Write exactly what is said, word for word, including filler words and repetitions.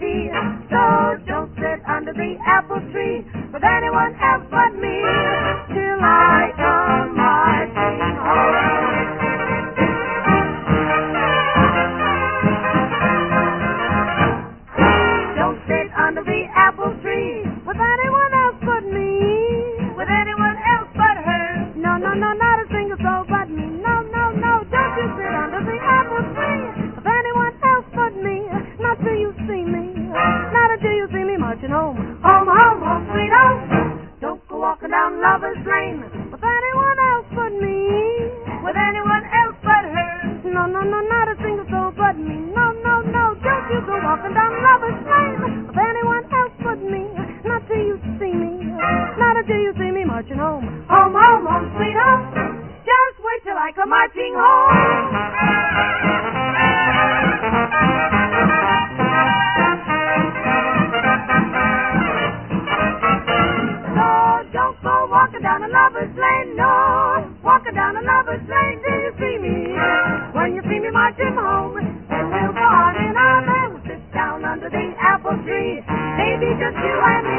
tea. So don't sit under the apple tree with anyone else but me till I come marching home. Don't sit under the apple tree with anyone else but me. With anyone else but her. No, no, no, not a single soul but me. No, no, no, don't you sit under the apple tree with anyone else but me. Not till you see me. Not until you see me marching home. Home, home, home, sweet home. Don't go walking down Lover's Lane with anyone else but me. With anyone else but her. No, no, no, not a single soul but me. No, no, no, don't you go walking down Lover's Lane with anyone else but me. Not till you see me. Not until you see me marching home. Home, home, home, sweet home. Just wait till I come marching home. So don't go walking down a Lover's Lane, no. Walking down a Lover's Lane till you see me. When you see me marching home, then we'll go on in our man. We'll sit down under the apple tree. Maybe just you and me.